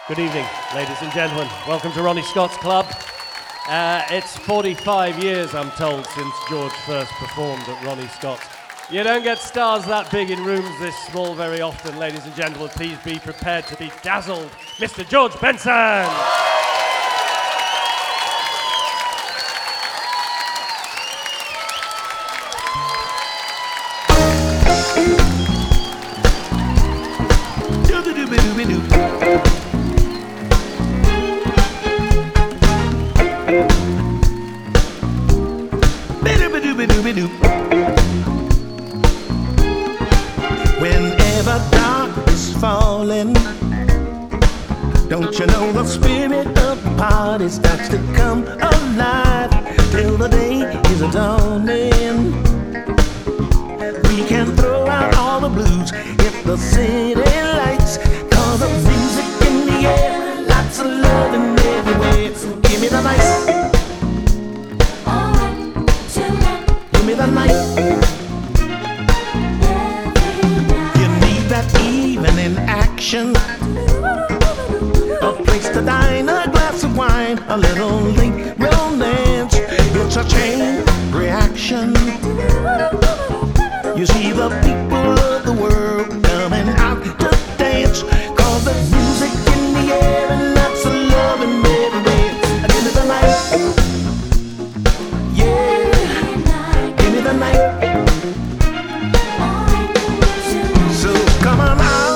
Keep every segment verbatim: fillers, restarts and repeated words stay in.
Good evening, ladies and gentlemen. Welcome to Ronnie Scott's Club. Uh, it's forty-five years, I'm told, since George first performed at Ronnie Scott's. You don't get stars that big in rooms this small very often, ladies and gentlemen. Please be prepared to be dazzled. Mister George Benson! Whenever dark is falling, don't you know the spirit of the party starts to come alive till the day is dawning. We can throw out all the blues, hit the city lights, cause the music in the air, lots of loving everywhere. So give me the night, give me the night. In action, a place to dine, a glass of wine, a little late romance. It's a chain reaction. You see the people of the world coming out to dance, cause the music in the air and lots of love and everywhere. Give me the night, yeah, give me the night. So come on out.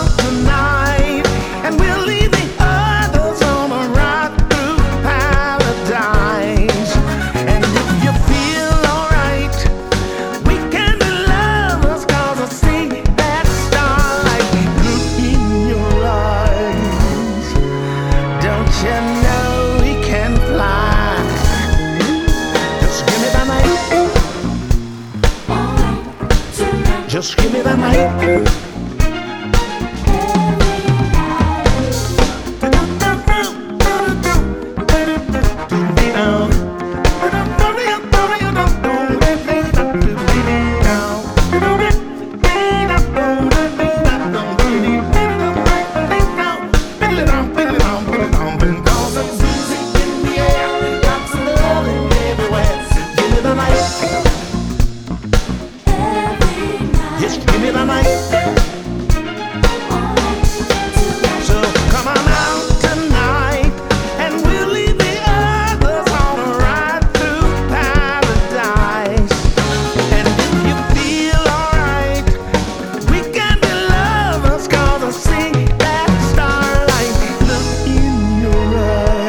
Just give me the night. Give me the night. So come on out tonight, and we'll leave the others on a ride through paradise. And if you feel alright, we can be lovers, cause I see that starlight look in your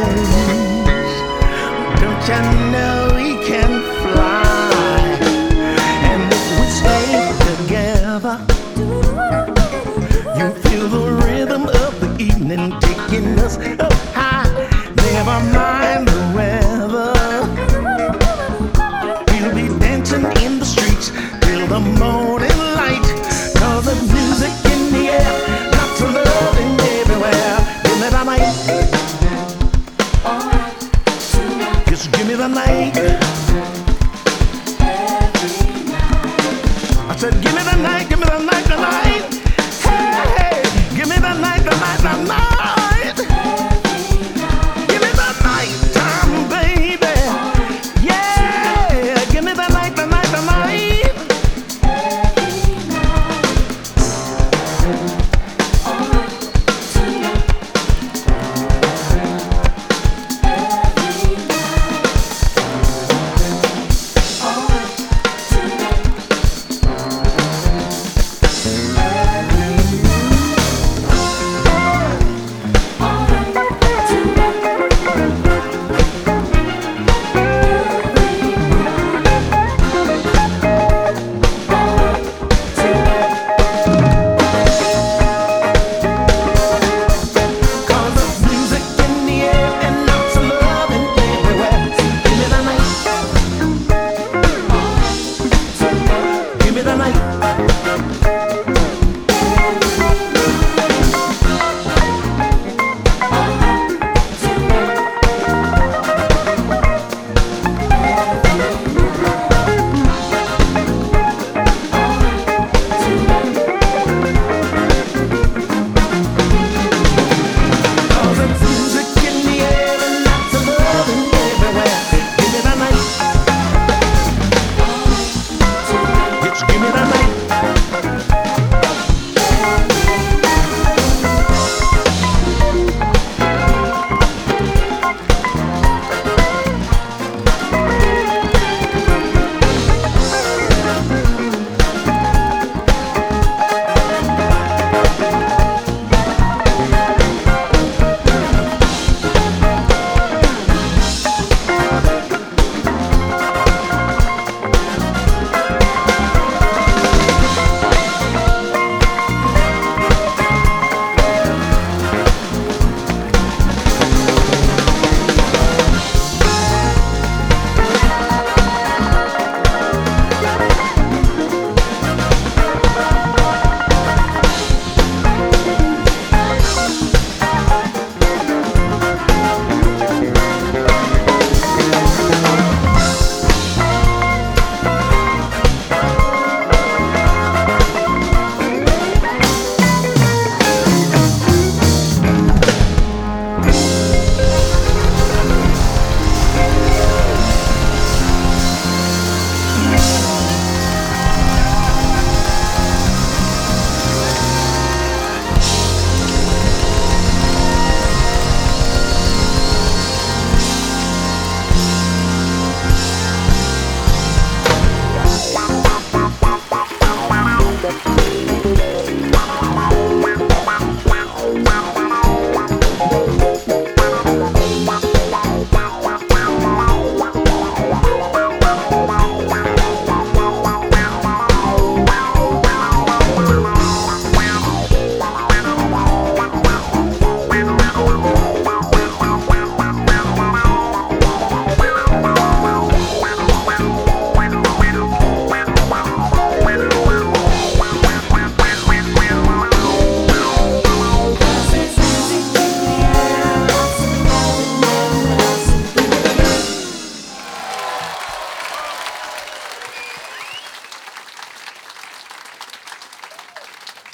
eyes. Don't you know we can fly? And if we stay together, you feel the rhythm of the evening taking us up high.